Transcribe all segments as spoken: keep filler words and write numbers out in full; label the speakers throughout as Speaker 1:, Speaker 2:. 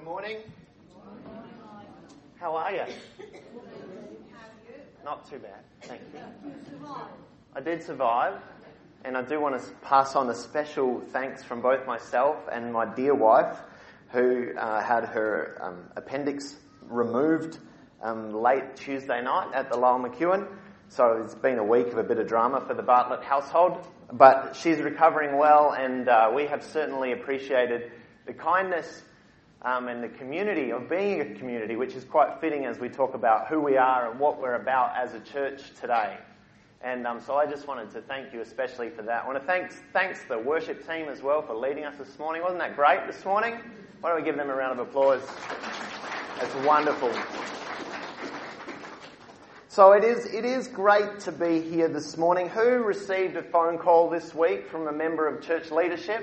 Speaker 1: morning. How are you? Not too bad, thank you. I did survive, and I do want to pass on a special thanks from both myself and my dear wife, who uh, had her um, appendix removed um, late Tuesday night at the Lyle McEwen. So it's been a week of a bit of drama for the Bartlett household, but she's recovering well, and uh, we have certainly appreciated the kindness um, and the community of being a community, which is quite fitting as we talk about who we are and what we're about as a church today. And um, so I just wanted to thank you especially for that. I want to thank thanks the worship team as well for leading us this morning. Wasn't that great this morning? Why don't we give them a round of applause? That's wonderful. So it is it is great to be here this morning. Who received a phone call this week from a member of church leadership?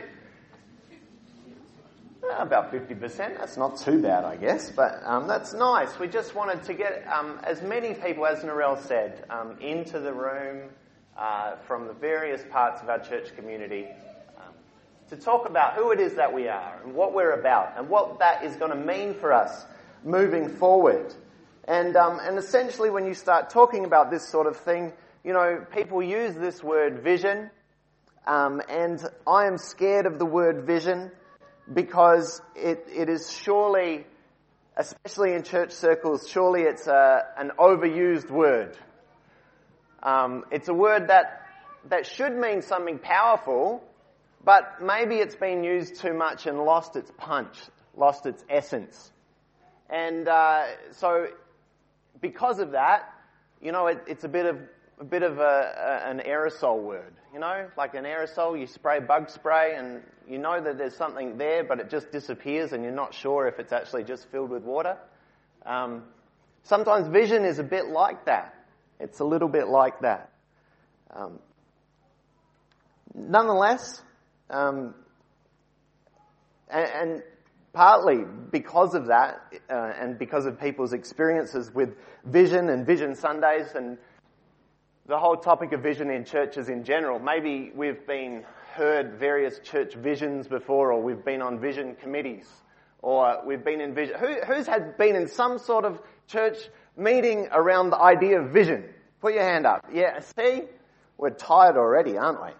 Speaker 1: Uh, about fifty percent. That's not too bad, I guess, but um, that's nice. We just wanted to get um, as many people, as Narelle said, um, into the room uh, from the various parts of our church community um, to talk about who it is that we are and what we're about and what that is going to mean for us moving forward. And um, and essentially when you start talking about this sort of thing, you know, people use this word vision, um, and I am scared of the word vision because it it is surely, especially in church circles, surely it's a, an overused word. Um, it's a word that that should mean something powerful, but maybe it's been used too much and lost its punch, lost its essence. And uh, so because of that, you know, it, it's a bit of a bit of a, a, an aerosol word. You know, like an aerosol, you spray bug spray, and you know that there's something there, but it just disappears, and you're not sure if it's actually just filled with water. Um, sometimes vision is a bit like that. It's a little bit like that. Um, nonetheless, um, and, and partly because of that, uh, and because of people's experiences with vision and Vision Sundays and the whole topic of vision in churches in general, maybe we've been heard various church visions before, or we've been on vision committees, or we've been in vision. Who, who's had been in some sort of church meeting around the idea of vision? Put your hand up. Yeah, see? We're tired already, aren't we?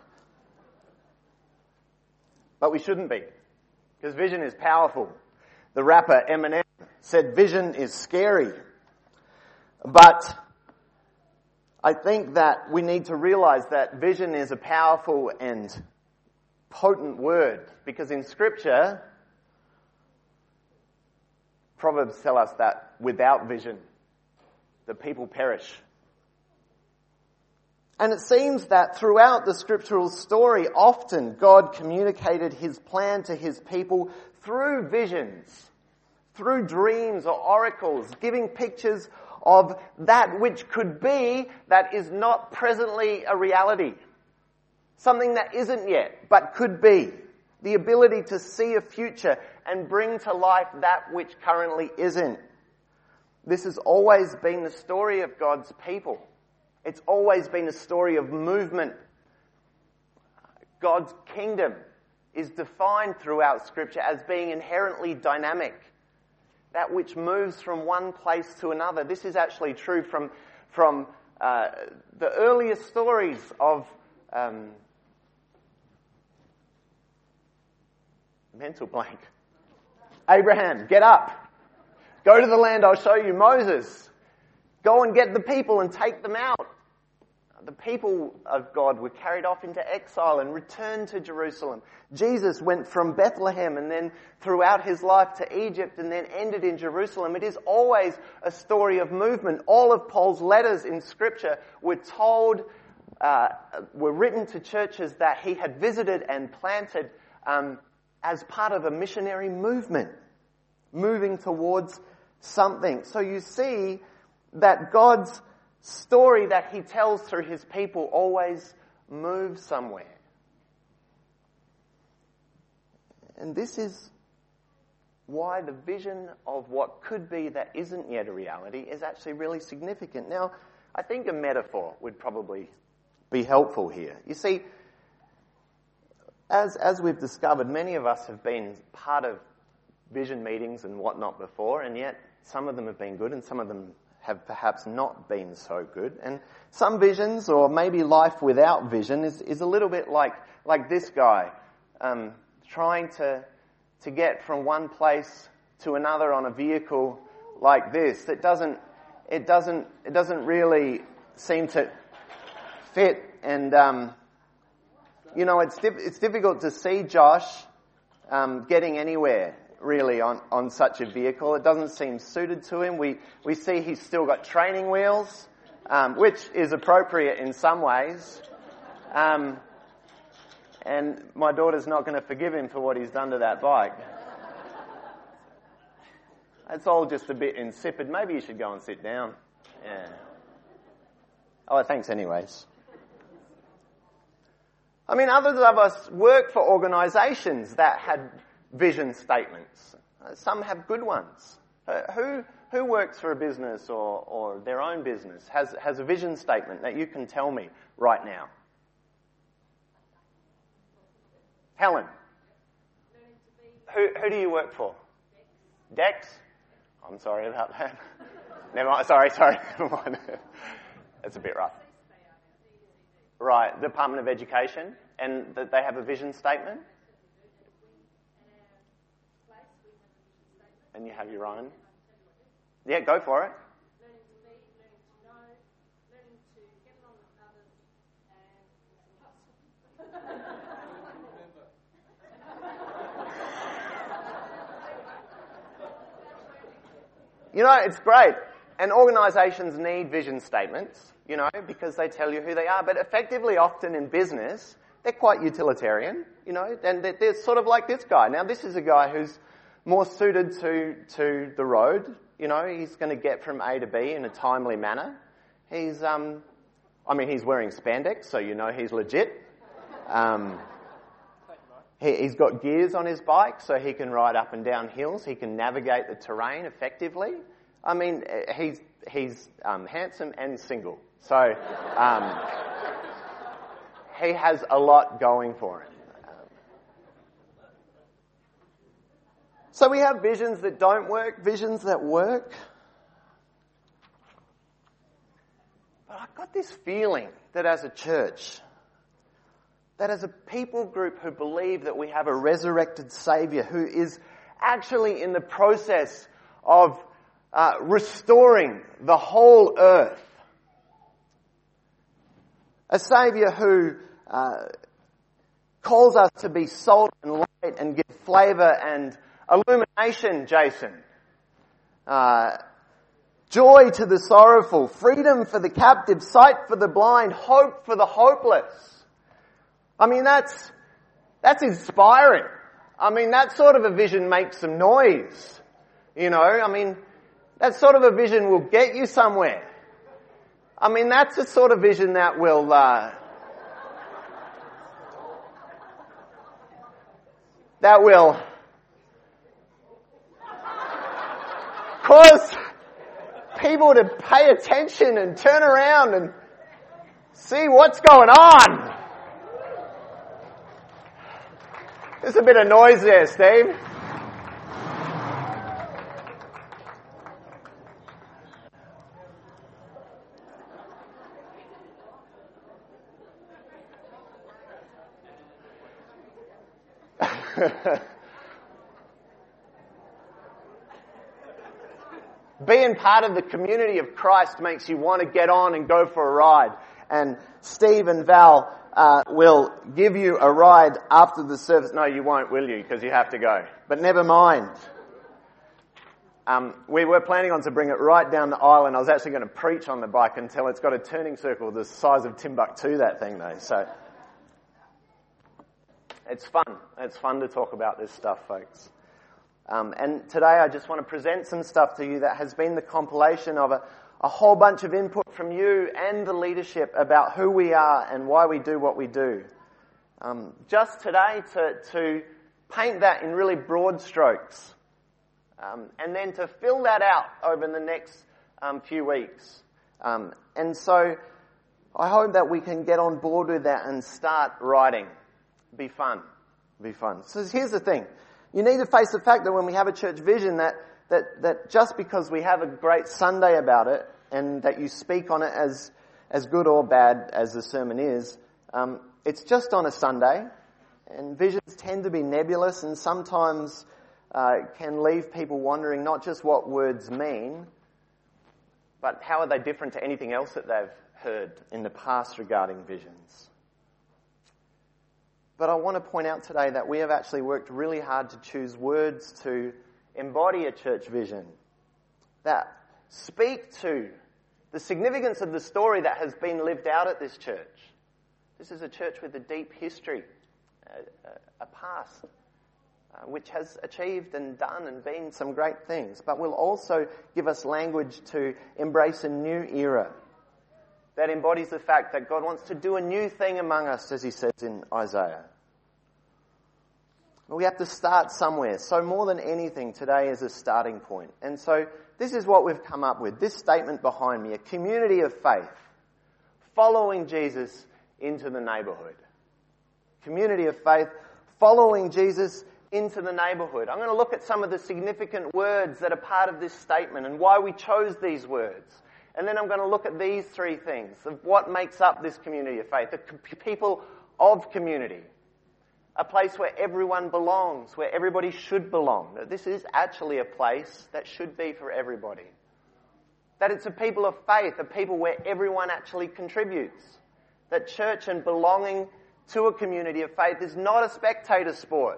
Speaker 1: But we shouldn't be. Because vision is powerful. The rapper Eminem said vision is scary. But I think that we need to realize that vision is a powerful and potent word. Because in Scripture, Proverbs tell us that without vision, the people perish. And it seems that throughout the scriptural story, often God communicated his plan to his people through visions, through dreams or oracles, giving pictures of that which could be that is not presently a reality. Something that isn't yet, but could be. The ability to see a future and bring to life that which currently isn't. This has always been the story of God's people. It's always been a story of movement. God's kingdom is defined throughout Scripture as being inherently dynamic. That which moves from one place to another. This is actually true from, from uh, the earliest stories of um, mental blank. Abraham, get up. Go to the land I'll show you. Moses, go and get the people and take them out. The people of God were carried off into exile and returned to Jerusalem. Jesus went from Bethlehem and then throughout his life to Egypt and then ended in Jerusalem. It is always a story of movement. All of Paul's letters in Scripture were told, uh, were written to churches that he had visited and planted um, as part of a missionary movement, moving towards something. So you see that God's story that he tells through his people always moves somewhere. And this is why the vision of what could be that isn't yet a reality is actually really significant. Now, I think a metaphor would probably be helpful here. You see, as as we've discovered, many of us have been part of vision meetings and whatnot before, and yet some of them have been good and some of them have perhaps not been so good. And some visions, or maybe life without vision, is, is a little bit like like this guy, um, trying to to get from one place to another on a vehicle like this. It doesn't it doesn't it doesn't really seem to fit, and um, you know it's diff- it's difficult to see Josh um, getting anywhere really on, on such a vehicle. It doesn't seem suited to him. We we see he's still got training wheels, um, which is appropriate in some ways. Um, and my daughter's not going to forgive him for what he's done to that bike. It's all just a bit insipid. Maybe you should go and sit down. Yeah. Oh, thanks anyways. I mean, others of us work for organisations that had vision statements. Uh, some have good ones. Uh, who who works for a business or, or their own business has, has a vision statement that you can tell me right now? Helen? Who who do you work for? Dex? I'm sorry about that. Never mind. Sorry, sorry. Never mind. That's a bit rough. Right, Department of Education, and that they have a vision statement? And you have your own? Yeah, go for it.
Speaker 2: Learning to lead, learning to know, learning to get along with others, and
Speaker 1: You know, it's great. And organisations need vision statements, you know, because they tell you who they are. But effectively, often in business, they're quite utilitarian, you know, and they're, they're sort of like this guy. Now, this is a guy who's more suited to, to the road. You know, he's going to get from A to B in a timely manner. He's, um, I mean, he's wearing spandex, so you know he's legit. Um, he, he's got gears on his bike, so he can ride up and down hills. He can navigate the terrain effectively. I mean, he's he's um, handsome and single, so um, he has a lot going for him. So we have visions that don't work, visions that work. But I've got this feeling that as a church, that as a people group who believe that we have a resurrected Saviour who is actually in the process of uh, restoring the whole earth, a Saviour who uh, calls us to be salt and light and give flavour and illumination, Jason. Uh, joy to the sorrowful, freedom for the captive, sight for the blind, hope for the hopeless. I mean, that's, that's inspiring. I mean, that sort of a vision makes some noise. You know, I mean, that sort of a vision will get you somewhere. I mean, that's the sort of vision that will, uh, that will cause people to pay attention and turn around and see what's going on. There's a bit of noise there, Steve. Being part of the community of Christ makes you want to get on and go for a ride. And Steve and Val uh, will give you a ride after the service. No, you won't, will you? Because you have to go. But never mind. Um, we were planning on to bring it right down the aisle, and I was actually going to preach on the bike until it's got a turning circle the size of Timbuktu, that thing, though. So it's fun. It's fun to talk about this stuff, folks. Um, and today I just want to present some stuff to you that has been the compilation of a, a whole bunch of input from you and the leadership about who we are and why we do what we do. Um, just today to, to paint that in really broad strokes, um, and then to fill that out over the next um, few weeks. Um, and so I hope that we can get on board with that and start writing. Be fun. Be fun. So here's the thing. You need to face the fact that when we have a church vision, that, that, that just because we have a great Sunday about it and that you speak on it as, as good or bad as the sermon is, um, it's just on a Sunday, and visions tend to be nebulous and sometimes uh, can leave people wondering not just what words mean, but how are they different to anything else that they've heard in the past regarding visions. But I want to point out today that we have actually worked really hard to choose words to embody a church vision that speak to the significance of the story that has been lived out at this church. This is a church with a deep history, a, a past, uh, which has achieved and done and been some great things, but will also give us language to embrace a new era that embodies the fact that God wants to do a new thing among us, as he says in Isaiah. But we have to start somewhere. So more than anything, today is a starting point. And so this is what we've come up with. This statement behind me, a community of faith, following Jesus into the neighbourhood. Community of faith, following Jesus into the neighbourhood. I'm going to look at some of the significant words that are part of this statement and why we chose these words. And then I'm going to look at these three things of what makes up this community of faith. The people of community. A place where everyone belongs, where everybody should belong. That this is actually a place that should be for everybody. That it's a people of faith, a people where everyone actually contributes. That church and belonging to a community of faith is not a spectator sport.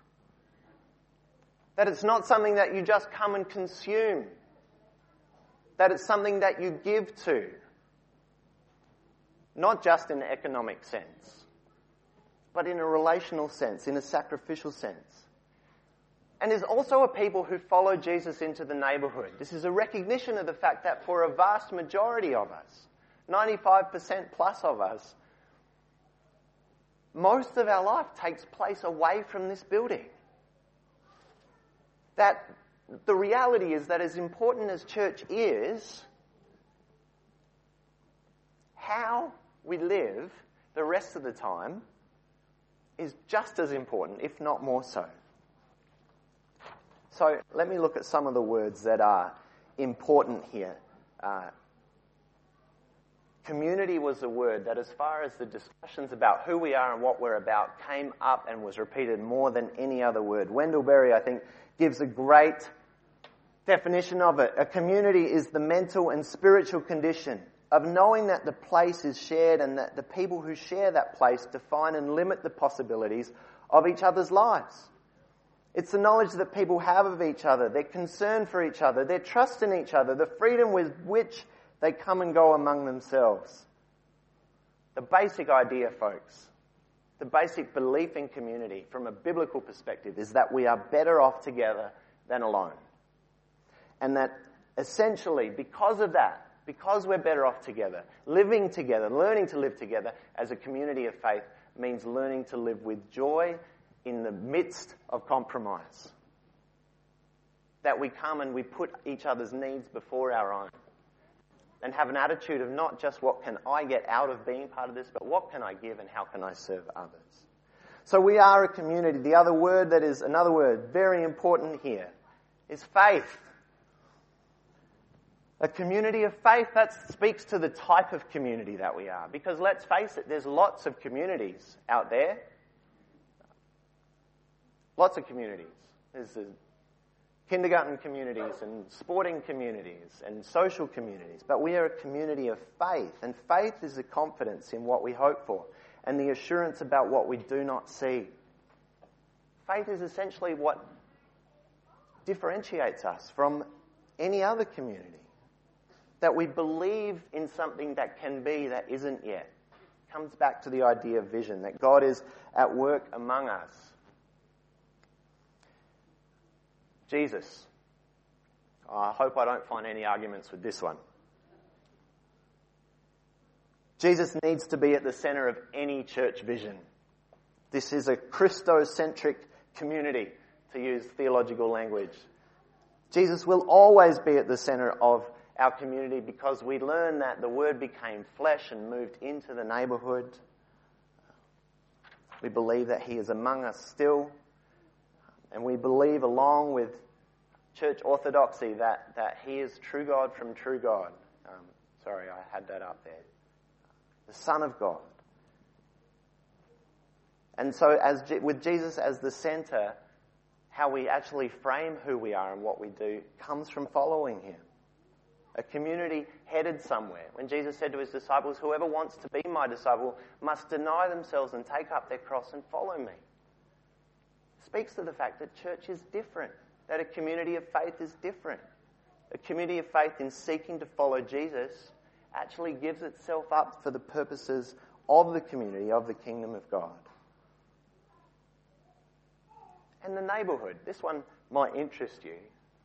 Speaker 1: That it's not something that you just come and consume. That it's something that you give to. Not just in an economic sense, but in a relational sense, in a sacrificial sense. And there's also a people who follow Jesus into the neighbourhood. This is a recognition of the fact that for a vast majority of us, ninety-five percent plus of us, most of our life takes place away from this building. That the reality is that as important as church is, how we live the rest of the time is just as important, if not more so. So let me look at some of the words that are important here. Uh, community was a word that, as far as the discussions about who we are and what we're about, came up and was repeated more than any other word. Wendell Berry, I think, gives a great definition of it. A community is the mental and spiritual condition of knowing that the place is shared and that the people who share that place define and limit the possibilities of each other's lives. It's the knowledge that people have of each other, their concern for each other, their trust in each other, the freedom with which they come and go among themselves. The basic idea, folks, the basic belief in community from a biblical perspective is that we are better off together than alone. And that essentially, because of that, because we're better off together, living together, learning to live together as a community of faith means learning to live with joy in the midst of compromise. That we come and we put each other's needs before our own. And have an attitude of not just what can I get out of being part of this, but what can I give and how can I serve others. So we are a community. The other word that is, another word, very important here, is faith. A community of faith, that speaks to the type of community that we are. Because let's face it, there's lots of communities out there. Lots of communities. There's the kindergarten communities and sporting communities and social communities. But we are a community of faith. And faith is the confidence in what we hope for and the assurance about what we do not see. Faith is essentially what differentiates us from any other community. That we believe in something that can be that isn't yet. It comes back to the idea of vision, that God is at work among us. Jesus. Oh, I hope I don't find any arguments with this one. Jesus needs to be at the center of any church vision. This is a Christocentric community, to use theological language. Jesus will always be at the center of our community because we learn that the Word became flesh and moved into the neighbourhood. We believe that He is among us still. And we believe, along with church orthodoxy, that, that he is true God from true God. Um, sorry, I had that up there. The Son of God. And so as with Jesus as the center, how we actually frame who we are and what we do comes from following him. A community headed somewhere. When Jesus said to his disciples, whoever wants to be my disciple must deny themselves and take up their cross and follow me. It speaks to the fact that church is different, that a community of faith is different. A community of faith in seeking to follow Jesus actually gives itself up for the purposes of the community, of the kingdom of God. And the neighbourhood. This one might interest you.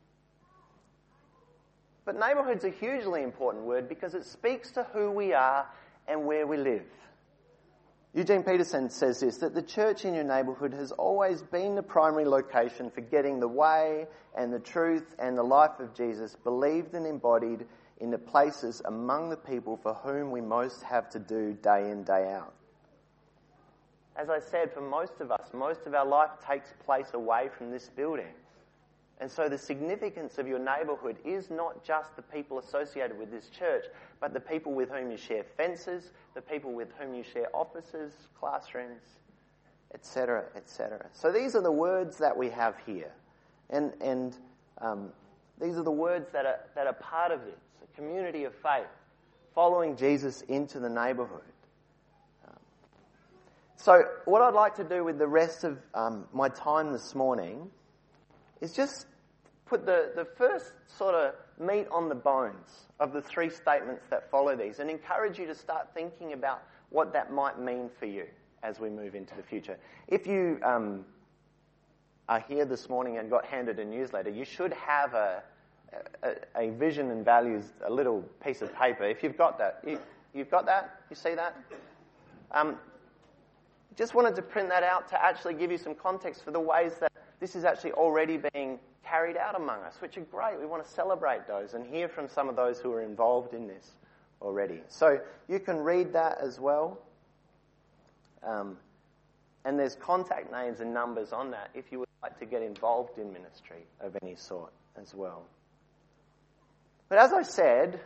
Speaker 1: But neighbourhood's a hugely important word because it speaks to who we are and where we live. Eugene Peterson says this, that the church in your neighbourhood has always been the primary location for getting the way and the truth and the life of Jesus believed and embodied in the places among the people for whom we most have to do day in, day out. As I said, for most of us, most of our life takes place away from this building. And so the significance of your neighbourhood is not just the people associated with this church, but the people with whom you share fences, the people with whom you share offices, classrooms, et cetera, et cetera. So these are the words that we have here. And and um, these are the words that are, that are part of this, a community of faith, following Jesus into the neighbourhood. Um, so what I'd like to do with the rest of um, my time this morning is just put the, the first sort of meat on the bones of the three statements that follow these and encourage you to start thinking about what that might mean for you as we move into the future. If you um, are here this morning and got handed a newsletter, you should have a, a, a vision and values, a little piece of paper. If you've got that, you, you've got that? You see that? Um, just wanted to print that out to actually give you some context for the ways that this is actually already being carried out among us, which are great. We want to celebrate those and hear from some of those who are involved in this already. So you can read that as well. Um, and there's contact names and numbers on that if you would like to get involved in ministry of any sort as well. But as I said,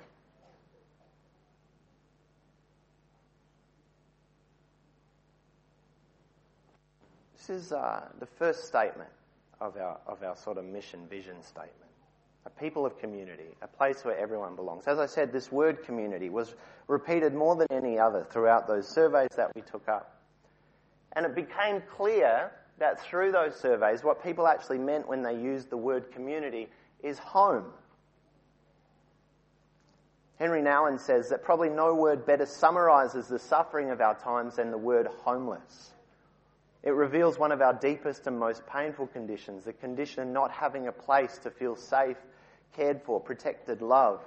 Speaker 1: this is uh, the first statement of our of our sort of mission vision statement. A people of community, a place where everyone belongs. As I said, this word community was repeated more than any other throughout those surveys that we took up. And it became clear that through those surveys, what people actually meant when they used the word community is home. Henry Nouwen says that probably no word better summarises the suffering of our times than the word homeless. It reveals one of our deepest and most painful conditions, the condition of not having a place to feel safe, cared for, protected, loved.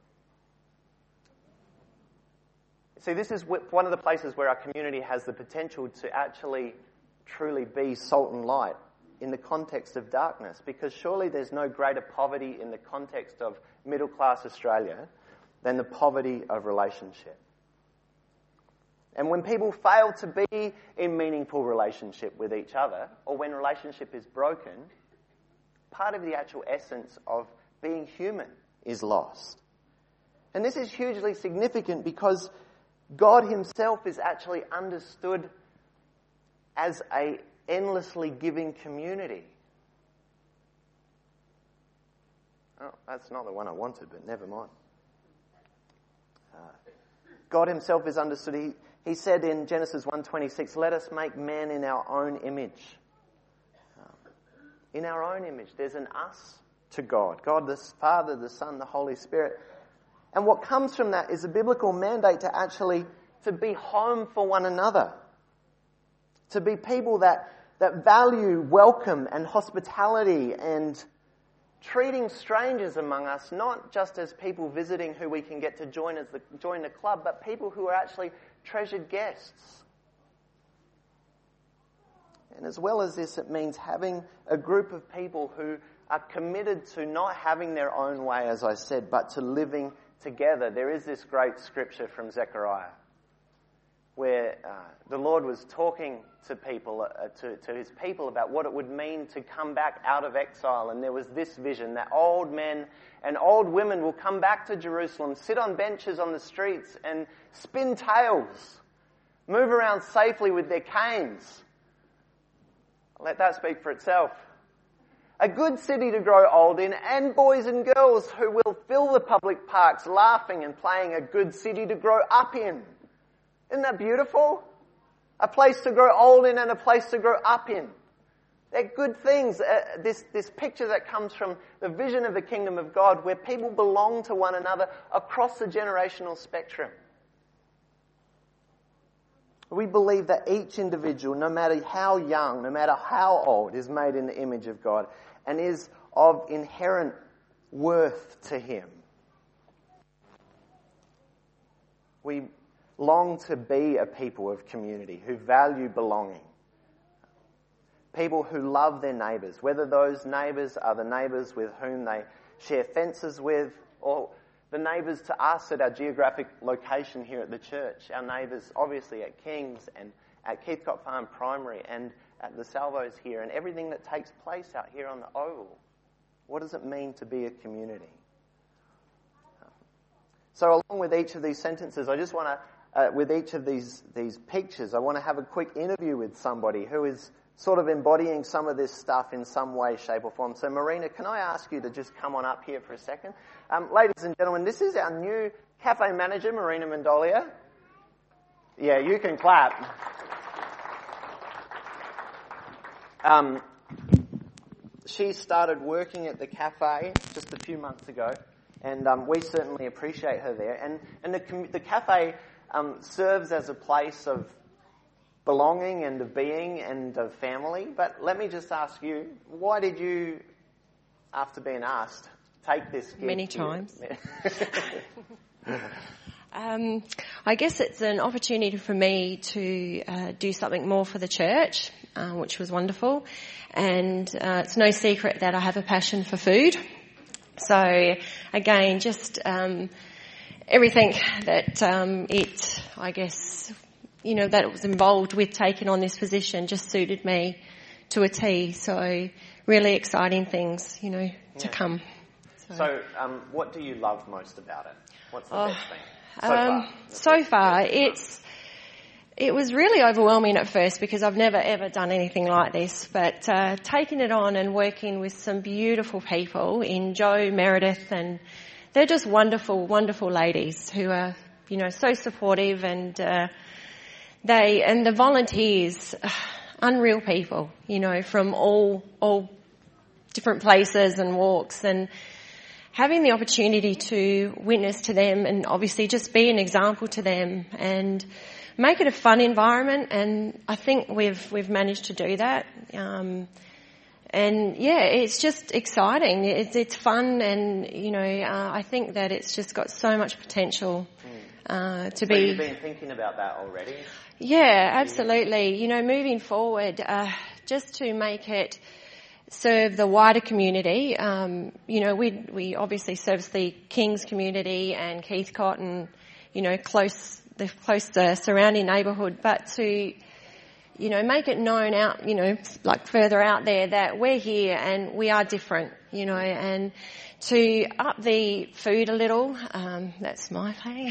Speaker 1: See, this is one of the places where our community has the potential to actually truly be salt and light in the context of darkness, because surely there's no greater poverty in the context of middle-class Australia than the poverty of relationship. And when people fail to be in meaningful relationship with each other, or when relationship is broken, part of the actual essence of being human is lost. And this is hugely significant because God himself is actually understood as a endlessly giving community. Oh, that's not the one I wanted, but never mind. Uh, God himself is understood. He, he said in Genesis one twenty-six, let us make man in our own image. Um, in our own image. There's an us to God. God the Father, the Son, the Holy Spirit. And what comes from that is a biblical mandate to actually to be home for one another. To be people that, that value welcome and hospitality and treating strangers among us, not just as people visiting who we can get to join as the, join the club, but people who are actually treasured guests. And as well as this, it means having a group of people who are committed to not having their own way, as I said, but to living together. There is this great scripture from Zechariah where uh, the Lord was talking to people, uh, to, to his people about what it would mean to come back out of exile. And there was this vision that old men and old women will come back to Jerusalem, sit on benches on the streets and spin tales, move around safely with their canes. Let that speak for itself. A good city to grow old in, and boys and girls who will fill the public parks laughing and playing. A good city to grow up in. Isn't that beautiful? A place to grow old in and a place to grow up in. They're good things. Uh, this, this picture that comes from the vision of the kingdom of God, where people belong to one another across the generational spectrum. We believe that each individual, no matter how young, no matter how old, is made in the image of God and is of inherent worth to him. We long to be a people of community who value belonging. People who love their neighbours, whether those neighbours are the neighbours with whom they share fences with, or the neighbours to us at our geographic location here at the church, our neighbours obviously at Kings and at Keithcott Farm Primary and at the Salvos here, and everything that takes place out here on the Oval. What does it mean to be a community? So along with each of these sentences, I just want to, uh, with each of these, these pictures, I want to have a quick interview with somebody who is sort of embodying some of this stuff in some way, shape or form. So Marina, can I ask you to just come on up here for a second? Um, ladies and gentlemen, this is our new cafe manager, Marina Mendolia. Yeah, you can clap. Um, she started working at the cafe just a few months ago, and um, we certainly appreciate her there. And, and the, the cafe um, serves as a place of belonging and of being and of family. But let me just ask you, why did you, after being asked, take this gig?
Speaker 3: Many times. um, I guess it's an opportunity for me to uh, do something more for the church, uh, which was wonderful. And uh, it's no secret that I have a passion for food. So again, just um, everything that um, it, I guess, you know, that it was involved with taking on this position just suited me to a T. So really exciting things, you know, to yeah. come. So,
Speaker 1: so um, what do you love most about it? What's the
Speaker 3: oh,
Speaker 1: best thing? So
Speaker 3: um,
Speaker 1: far.
Speaker 3: So far, it's, it was really overwhelming at first because I've never ever done anything like this. But uh, taking it on and working with some beautiful people in Joe, Meredith, and they're just wonderful, wonderful ladies who are, you know, so supportive and uh, They, and the volunteers, uh, unreal people, you know, from all, all different places and walks, and having the opportunity to witness to them and obviously just be an example to them and make it a fun environment. And I think we've, we've managed to do that. Um, and yeah, it's just exciting. It's, it's fun, and, you know, uh, I think that it's just got so much potential, uh, to
Speaker 1: so
Speaker 3: be.
Speaker 1: You've been thinking about that already?
Speaker 3: Yeah, absolutely. You know, moving forward, uh, just to make it serve the wider community, um, you know, we we obviously service the Kings community and Keithcott and, you know, close, the close uh, surrounding neighbourhood, but to, you know, make it known out, you know, like further out there that we're here and we are different, you know, and to up the food a little, um, that's my thing.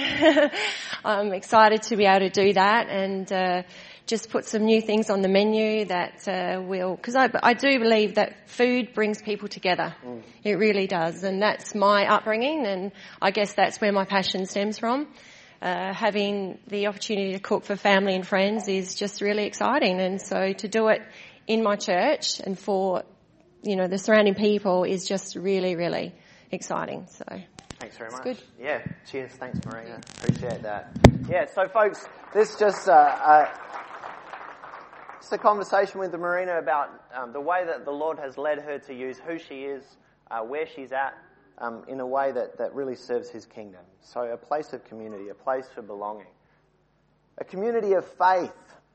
Speaker 3: I'm excited to be able to do that and uh, just put some new things on the menu that uh, will, because I, I do believe that food brings people together. Mm. It really does, and that's my upbringing, and I guess that's where my passion stems from. Uh, having the opportunity to cook for family and friends is just really exciting, and so to do it in my church and for, you know, the surrounding people is just really, really exciting. So
Speaker 1: thanks very much.
Speaker 3: Good.
Speaker 1: Yeah, cheers. Thanks, Marina. Appreciate that. Yeah, so folks, this just uh, uh, it's a conversation with Marina about um, the way that the Lord has led her to use who she is, uh, where she's at, um, in a way that, that really serves His kingdom. So a place of community, a place for belonging, a community of faith,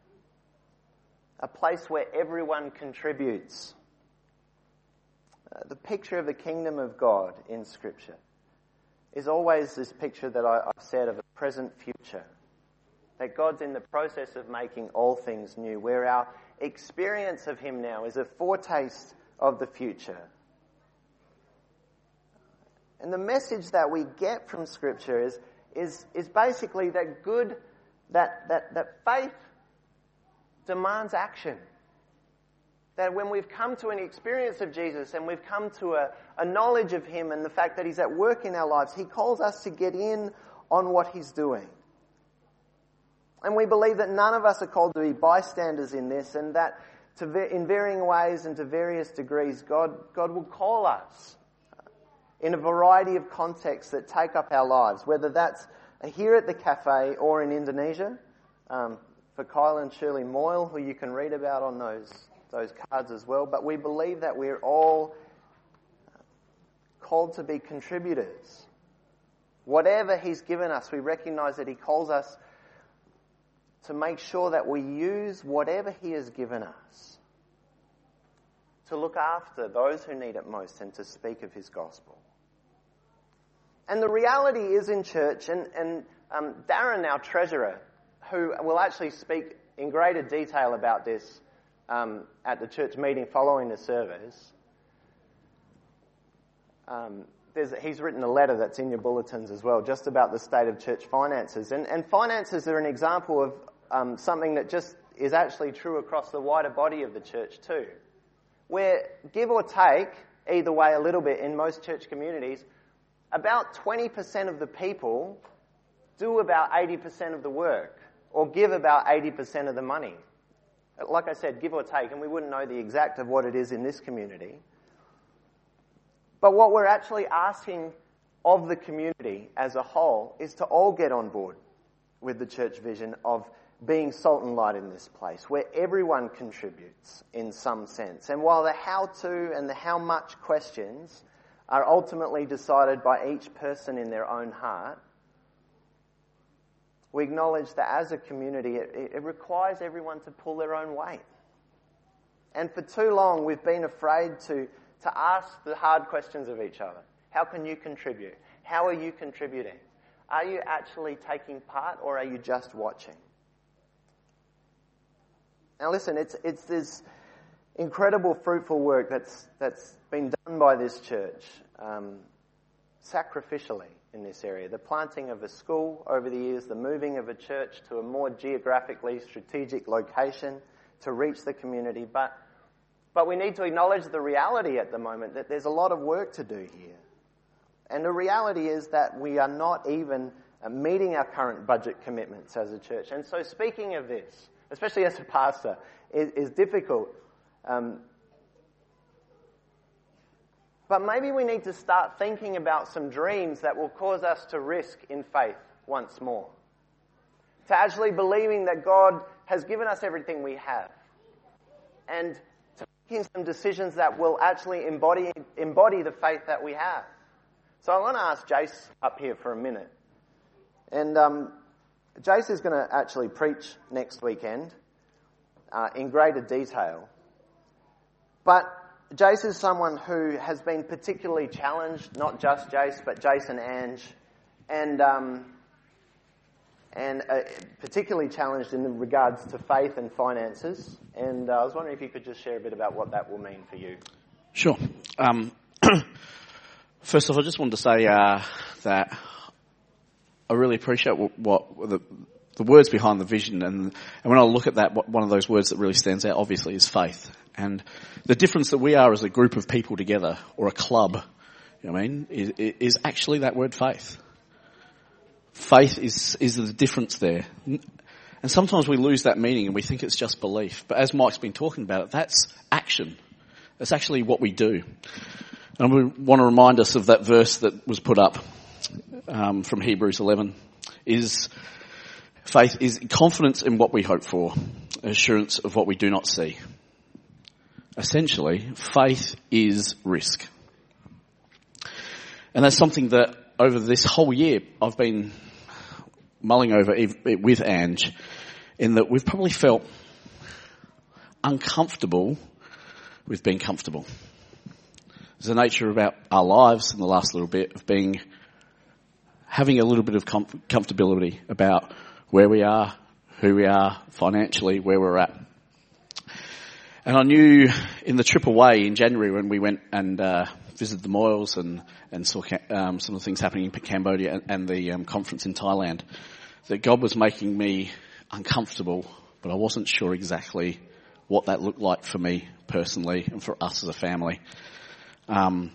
Speaker 1: a place where everyone contributes. Uh, the picture of the kingdom of God in Scripture is always this picture that I, I've said of a present future. that God's in the process of making all things new, where our experience of him now is a foretaste of the future. And the message that we get from Scripture is is is basically that good that that that faith demands action. That when we've come to an experience of Jesus and we've come to a, a knowledge of him and the fact that he's at work in our lives, he calls us to get in on what he's doing. And we believe that none of us are called to be bystanders in this, and that to, in varying ways and to various degrees, God, God will call us in a variety of contexts that take up our lives, whether that's here at the cafe or in Indonesia, um, for Kyle and Shirley Moyle, who you can read about on those those cards as well. But we believe that we're all called to be contributors. Whatever he's given us, we recognise that he calls us to make sure that we use whatever he has given us to look after those who need it most and to speak of his gospel. And the reality is in church, and, and um, Darren, our treasurer, who will actually speak in greater detail about this um, at the church meeting following the service, um, there's, he's written a letter that's in your bulletins as well, just about the state of church finances. And, and finances are an example of um, something that just is actually true across the wider body of the church too, where, give or take, either way a little bit in most church communities, about twenty percent of the people do about eighty percent of the work, or give about eighty percent of the money. Like I said, give or take, and we wouldn't know the exact of what it is in this community. But what we're actually asking of the community as a whole is to all get on board with the church vision of being salt and light in this place, where everyone contributes in some sense. And while the how-to and the how much questions are ultimately decided by each person in their own heart, we acknowledge that as a community, it, it requires everyone to pull their own weight. And for too long, we've been afraid to, to ask the hard questions of each other. How can you contribute? How are you contributing? Are you actually taking part, or are you just watching? Now listen, it's it's this incredible fruitful work that's that's been done by this church um, sacrificially in this area. The planting of a school over the years, the moving of a church to a more geographically strategic location to reach the community. But but we need to acknowledge the reality at the moment that there's a lot of work to do here. And the reality is that we are not even meeting our current budget commitments as a church. And so speaking of this, especially as a pastor, is, is difficult. Um, but maybe we need to start thinking about some dreams that will cause us to risk in faith once more. To actually believing that God has given us everything we have. And to making some decisions that will actually embody, embody the faith that we have. So I want to ask Jace up here for a minute. And um, Jace is going to actually preach next weekend uh, in greater detail. But Jace is someone who has been particularly challenged, not just Jace, but Jace and Ange, and um, and uh, particularly challenged in regards to faith and finances. And uh, I was wondering if you could just share a bit about what that will mean for you.
Speaker 4: Sure. Um, first off, I just wanted to say uh, that I really appreciate what, what the, the words behind the vision, and, and when I look at that, what, one of those words that really stands out, obviously, is faith. And the difference that we are as a group of people together, or a club, you know what I mean, is, is actually that word faith. Faith is is the difference there. And sometimes we lose that meaning and we think it's just belief. But as Mike's been talking about it, that's action. That's actually what we do. And we want to remind us of that verse that was put up um, from Hebrews eleven. Is faith is confidence in what we hope for, assurance of what we do not see. Essentially, faith is risk. And that's something that over this whole year I've been mulling over with Ange, in that we've probably felt uncomfortable with being comfortable. There's a nature about our lives in the last little bit of being, having a little bit of com- comfortability about where we are, who we are financially, where we're at. And I knew in the trip away in January when we went and uh, visited the Moyles and, and saw um, some of the things happening in Cambodia and, and the um, conference in Thailand, that God was making me uncomfortable, but I wasn't sure exactly what that looked like for me personally and for us as a family. Um,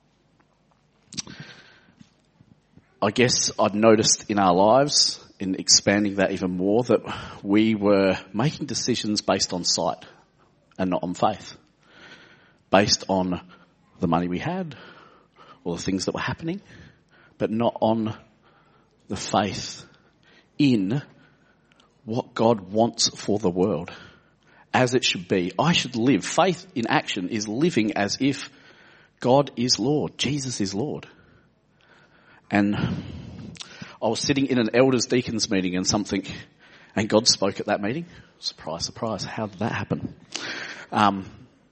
Speaker 4: I guess I'd noticed in our lives, in expanding that even more, that we were making decisions based on sight and not on faith. Based on the money we had or the things that were happening, but not on the faith in what God wants for the world, as it should be. I should live. Faith in action is living as if God is Lord, Jesus is Lord. And I was sitting in an elders deacons meeting and something, and God spoke at that meeting. Surprise, surprise. How did that happen? Um,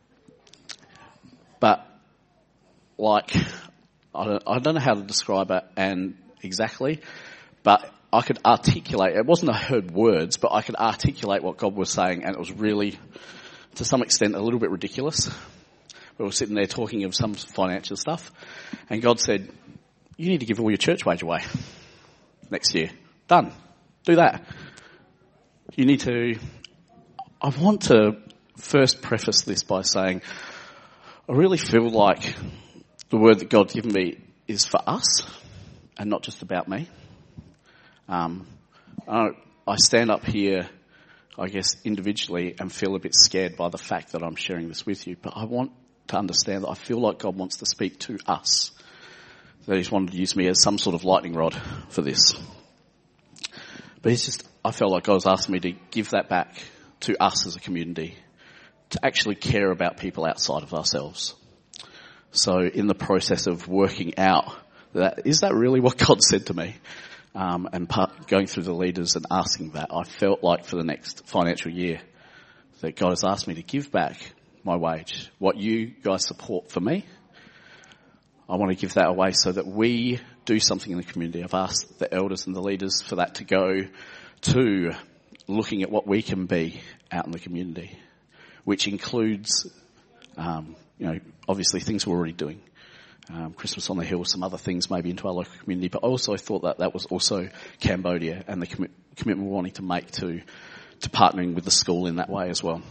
Speaker 4: but like, I don't, I don't know how to describe it and exactly, but I could articulate, it wasn't I heard words, but I could articulate what God was saying, and it was really, to some extent, a little bit ridiculous. We were sitting there talking of some financial stuff, and God said, you need to give all your church wage away next year. Done. Do that. You need to, I want to first preface this by saying, I really feel like the word that God's given me is for us and not just about me. Um, I, I stand up here, I guess, individually and feel a bit scared by the fact that I'm sharing this with you, but I want to understand that I feel like God wants to speak to us, that he's wanted to use me as some sort of lightning rod for this. But it's just, I felt like God was asking me to give that back to us as a community, to actually care about people outside of ourselves. So in the process of working out that, is that really what God said to me? Um, and part, going through the leaders and asking that, I felt like for the next financial year that God has asked me to give back my wage. What you guys support for me, I want to give that away so that we do something in the community. I've asked the elders and the leaders for that to go to looking at what we can be out in the community, which includes, um, you know, obviously things we're already doing. Um, Christmas on the Hill, some other things maybe into our local community, but I also thought that that was also Cambodia and the commi- commitment we're wanting to make to, to partnering with the school in that way as well.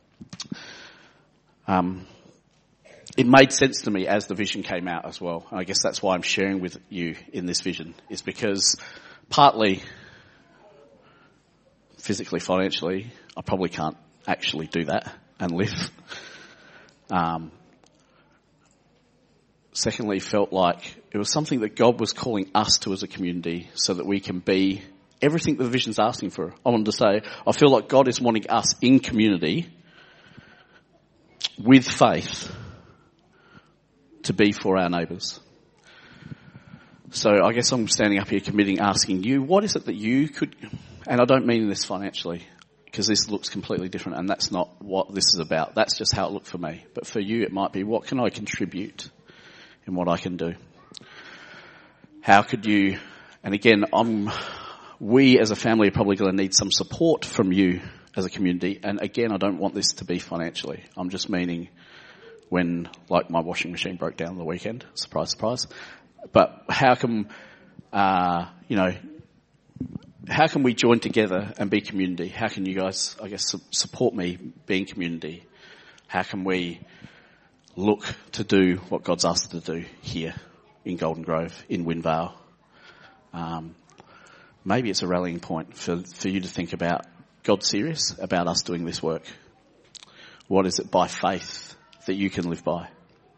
Speaker 4: Um, it made sense to me as the vision came out as well. And I guess that's why I'm sharing with you in this vision, is because partly physically, financially, I probably can't actually do that and live. Um, secondly, felt like it was something that God was calling us to as a community so that we can be everything the vision's asking for. I wanted to say, I feel like God is wanting us in community with faith to be for our neighbours. So I guess I'm standing up here committing, asking you, what is it that you could, and I don't mean this financially, because this looks completely different and that's not what this is about. That's just how it looked for me. But for you it might be, what can I contribute in what I can do? How could you, and again, I'm, we as a family are probably going to need some support from you as a community. And again, I don't want this to be financially. I'm just meaning when, like, my washing machine broke down on the weekend. Surprise, surprise. But how can, uh, you know, how can we join together and be community? How can you guys, I guess, su- support me being community? How can we look to do what God's asked us to do here in Golden Grove, in Windvale? Um, maybe it's a rallying point for, for you to think about, God's serious about us doing this work. What is it by faith that you can live by?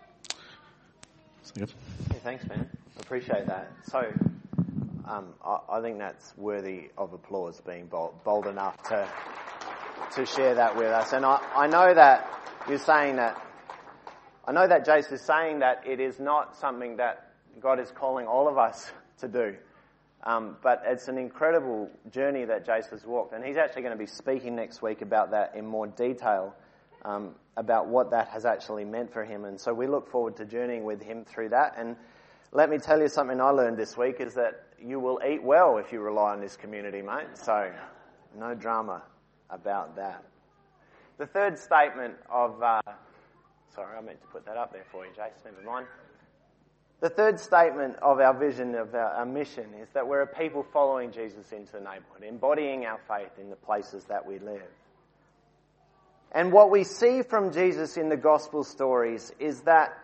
Speaker 1: Yeah, thanks, man. I appreciate that. So, um, I, I think that's worthy of applause, being bold, bold enough to to share that with us. And I, I know that you're saying that, I know that Jace is saying that it is not something that God is calling all of us to do. Um, but it's an incredible journey that Jace has walked. And he's actually going to be speaking next week about that in more detail, um, about what that has actually meant for him. And so we look forward to journeying with him through that. And let me tell you something I learned this week is that you will eat well if you rely on this community, mate. So No drama about that. The third statement of... Uh, sorry, I meant to put that up there for you, Jace. Never mind. The third statement of our vision, of our, our mission, is that we're a people following Jesus into the neighbourhood, embodying our faith in the places that we live. And what we see from Jesus in the gospel stories is that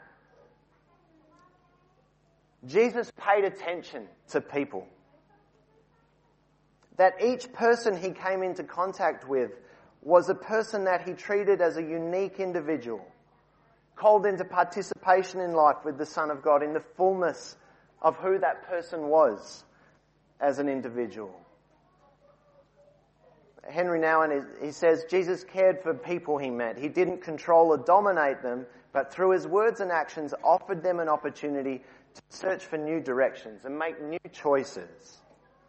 Speaker 1: Jesus paid attention to people. That each person he came into contact with was a person that he treated as a unique individual, called into participation in life with the Son of God in the fullness of who that person was as an individual. Henry Nouwen, he says, Jesus cared for people he met. He didn't control or dominate them, but through his words and actions offered them an opportunity to search for new directions and make new choices.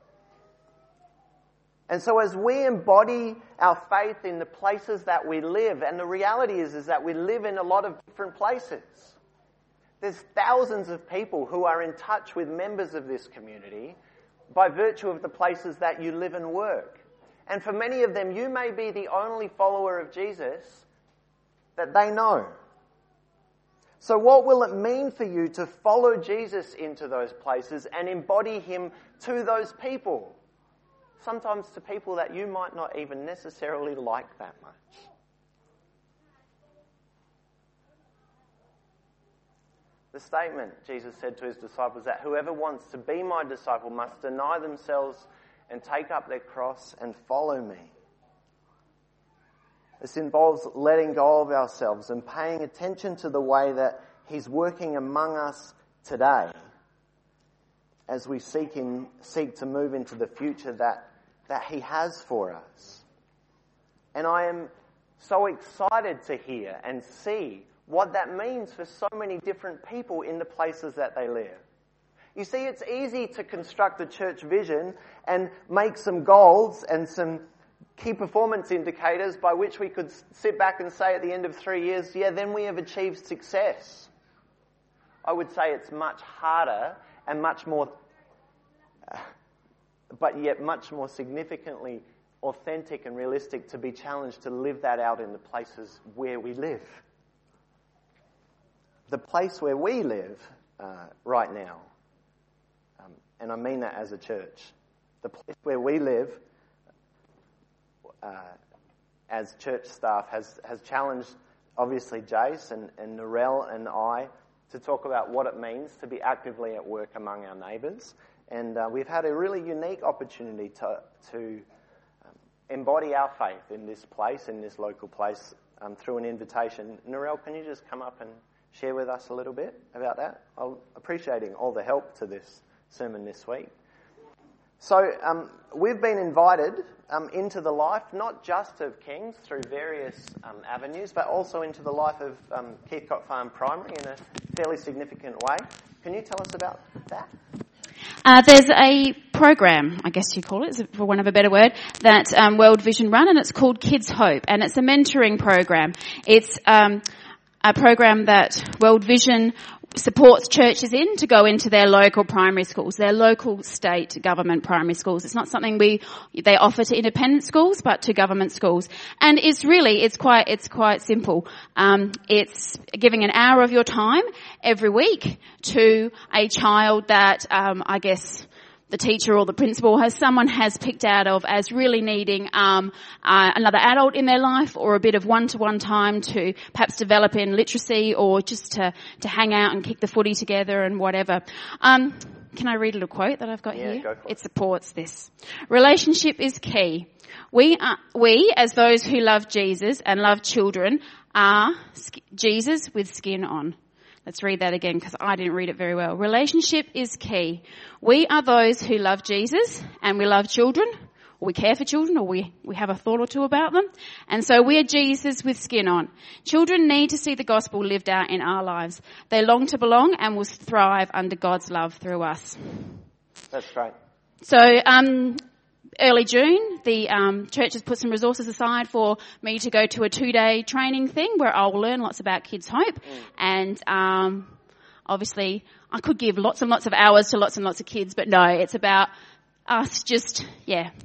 Speaker 1: And so as we embody our faith in the places that we live, and the reality is, is that we live in a lot of different places. There's thousands of people who are in touch with members of this community by virtue of the places that you live and work. And for many of them, you may be the only follower of Jesus that they know. So what will it mean for you to follow Jesus into those places and embody him to those people? Sometimes to people that you might not even necessarily like that much. The statement Jesus said to his disciples that whoever wants to be my disciple must deny themselves and take up their cross and follow me. This involves letting go of ourselves and paying attention to the way that he's working among us today as we seek in, seek to move into the future that that he has for us. And I am so excited to hear and see what that means for so many different people in the places that they live. You see, it's easy to construct a church vision and make some goals and some key performance indicators by which we could sit back and say at the end of three years, yeah, then we have achieved success. I would say it's much harder and much more... Uh, but yet much more significantly authentic and realistic to be challenged to live that out in the places where we live. The place where we live uh, right now, um, and I mean that as a church, the place where we live uh, as church staff has, has challenged obviously Jace and, and Narelle and I to talk about what it means to be actively at work among our neighbours. And uh, we've had a really unique opportunity to, to um, embody our faith in this place, in this local place, um, through an invitation. Narelle, can you just come up and share with us a little bit about that? I'm appreciating all the help to this sermon this week. So um, we've been invited um, into the life, not just of Kings through various um, avenues, but also into the life of um, Keithcott Farm Primary in a fairly significant way. Can you tell us about that?
Speaker 5: Uh, there's a program, I guess you call it, for want of a better word, that um, World Vision run, and it's called Kids Hope, and it's a mentoring program. It's um, a program that World Vision supports churches in to go into their local primary schools, their local state government primary schools. It's not something we they offer to independent schools, but to government schools. And it's really it's quite it's quite simple. Um, it's giving an hour of your time every week to a child that um, I guess the teacher or the principal has someone has picked out of as really needing um, uh, another adult in their life, or a bit of one-to-one time to perhaps develop in literacy, or just to, to hang out and kick the footy together and whatever. Um, can I read a little quote that I've got
Speaker 1: yeah,
Speaker 5: here?
Speaker 1: Go for it.
Speaker 5: It supports this. Relationship is key. We are, we as those who love Jesus and love children are sk- Jesus with skin on. Let's read that again because I didn't read it very well. Relationship is key. We are those who love Jesus and we love children, or we care for children, or we, we have a thought or two about them. And so we are Jesus with skin on. Children need to see the gospel lived out in our lives. They long to belong and will thrive under God's love through us.
Speaker 1: That's right.
Speaker 5: So, um, early June, the um, church has put some resources aside for me to go to a two-day training thing where I'll learn lots about Kids Hope. Mm. And um, obviously I could give lots and lots of hours to lots and lots of kids, but no, it's about us just, yeah,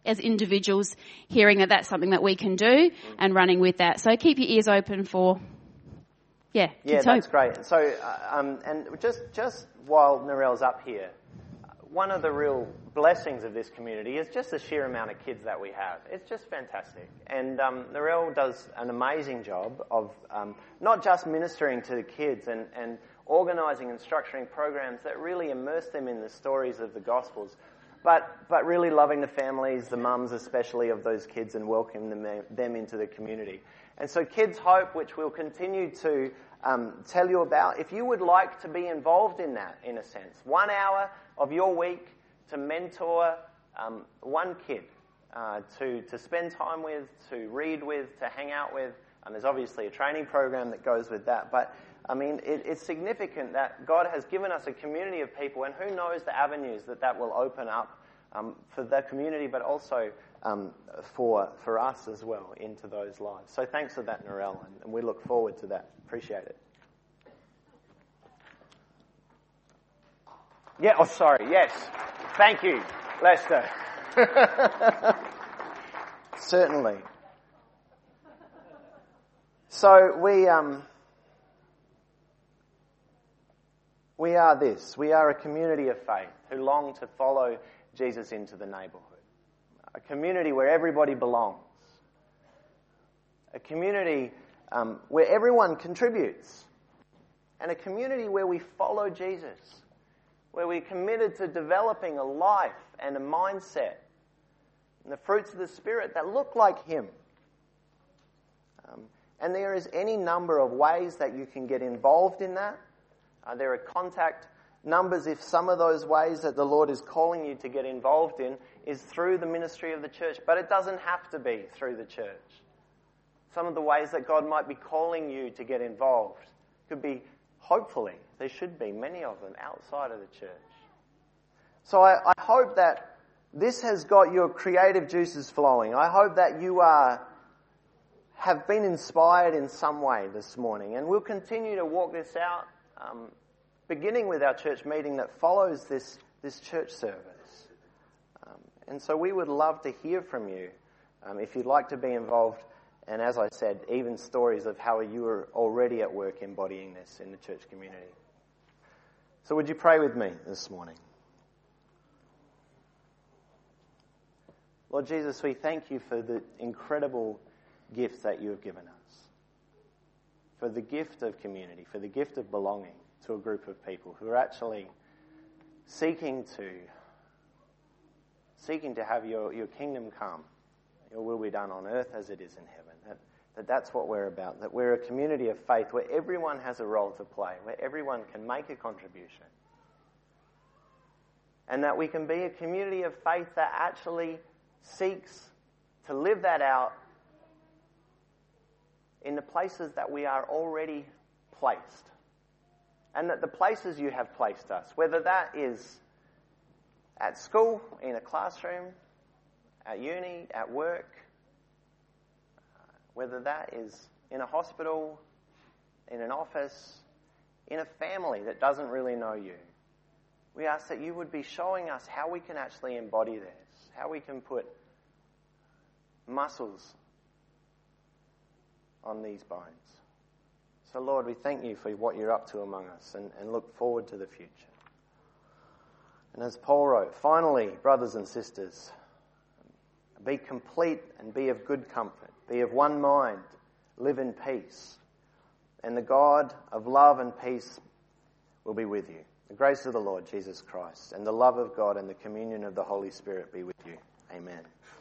Speaker 5: as individuals hearing that that's something that we can do and running with that. So keep your ears open for, yeah,
Speaker 1: Yeah,
Speaker 5: Kids
Speaker 1: that's
Speaker 5: Hope.
Speaker 1: great. So, uh, um, and just just while Narelle's up here, one of the real blessings of this community is just the sheer amount of kids that we have. It's just fantastic. And um, Narelle does an amazing job of um, not just ministering to the kids and, and organising and structuring programs that really immerse them in the stories of the Gospels, but but really loving the families, the mums especially, of those kids and welcoming them, them into the community. And so Kids Hope, which we'll continue to um, tell you about, if you would like to be involved in that, in a sense, one hour of your week to mentor um, one kid, uh, to, to spend time with, to read with, to hang out with. And there's obviously a training program that goes with that. But, I mean, it, it's significant that God has given us a community of people, and who knows the avenues that that will open up um, for the community, but also um, for for us as well into those lives. So thanks for that, Narelle, and, and we look forward to that. Appreciate it. Yeah, oh, sorry, yes. Thank you, Lester. Certainly. So we um, we are this. We are a community of faith who long to follow Jesus into the neighbourhood. A community where everybody belongs. A community um, where everyone contributes. And a community where we follow Jesus. Where we're committed to developing a life and a mindset and the fruits of the Spirit that look like Him. Um, and there is any number of ways that you can get involved in that. Uh, there are contact numbers if some of those ways that the Lord is calling you to get involved in is through the ministry of the church. But it doesn't have to be through the church. Some of the ways that God might be calling you to get involved could be, hopefully, there should be many of them outside of the church. So I, I hope that this has got your creative juices flowing. I hope that you are have been inspired in some way this morning. And we'll continue to walk this out, um, beginning with our church meeting that follows this, this church service. Um, and so we would love to hear from you um, if you'd like to be involved. And as I said, even stories of how you are already at work embodying this in the church community. So would you pray with me this morning? Lord Jesus, we thank you for the incredible gift that you have given us. For the gift of community, for the gift of belonging to a group of people who are actually seeking to seeking to have your, your kingdom come. Your will be done on earth as it is in heaven. That, that that's what we're about. That we're a community of faith where everyone has a role to play, where everyone can make a contribution. And that we can be a community of faith that actually seeks to live that out in the places that we are already placed. And that the places you have placed us, whether that is at school, in a classroom, at uni, at work, whether that is in a hospital, in an office, in a family that doesn't really know you. We ask that you would be showing us how we can actually embody this, how we can put muscles on these bones. So Lord, we thank you for what you're up to among us and, and look forward to the future. And as Paul wrote, finally, brothers and sisters, be complete and be of good comfort. Be of one mind. Live in peace. And the God of love and peace will be with you. The grace of the Lord Jesus Christ and the love of God and the communion of the Holy Spirit be with you. Amen.